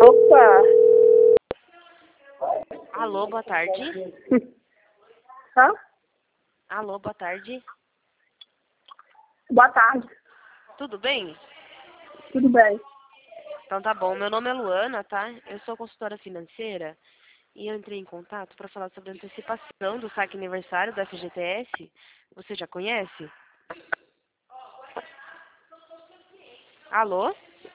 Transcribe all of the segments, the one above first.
Opa! Alô, boa tarde. Hã? Alô, boa tarde. Boa tarde. Tudo bem? Tudo bem? Então tá bom. Meu nome é Luana, tá? Eu sou consultora financeira e eu entrei em contato para falar sobre a antecipação do saque aniversário do FGTS. Você já conhece? Alô?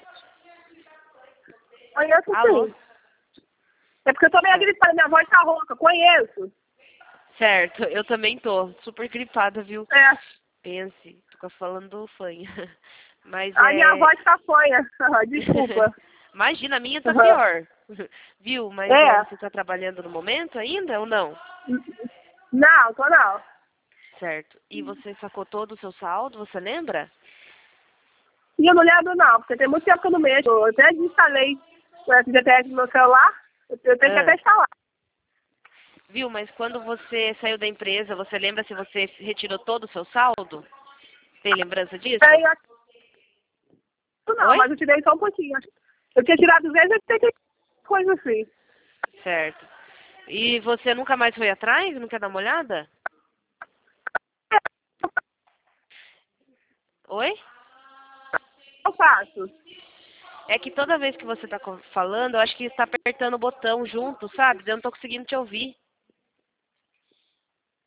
Conheço Alô? sim. É porque eu tô meio gripada, minha voz tá rouca. Conheço. Certo, eu também tô super gripada, viu? É. Pense, tô falando fanha. Mas A minha voz tá fanha. Desculpa. Imagina, a minha tá Uhum. pior. Viu? Mas É. você tá trabalhando no momento ainda ou não? Não, tô não. Certo. E você sacou todo o seu saldo, você lembra? E eu não lembro não, porque tem muito tempo que eu não mexo. Eu até desinstalei o FGTS no meu celular. Eu tenho que até instalar. Viu? Mas quando você saiu da empresa, você lembra se você retirou todo o seu saldo? Tem lembrança disso? Tem aqui. Não, Oi? mas eu tirei só um pouquinho. Eu tinha tirado 280 coisa assim. Certo. E você nunca mais foi atrás? Não quer dar uma olhada? Oi? Eu faço. É que toda vez que você tá falando, eu acho que está apertando o botão junto, sabe? Eu não tô conseguindo te ouvir.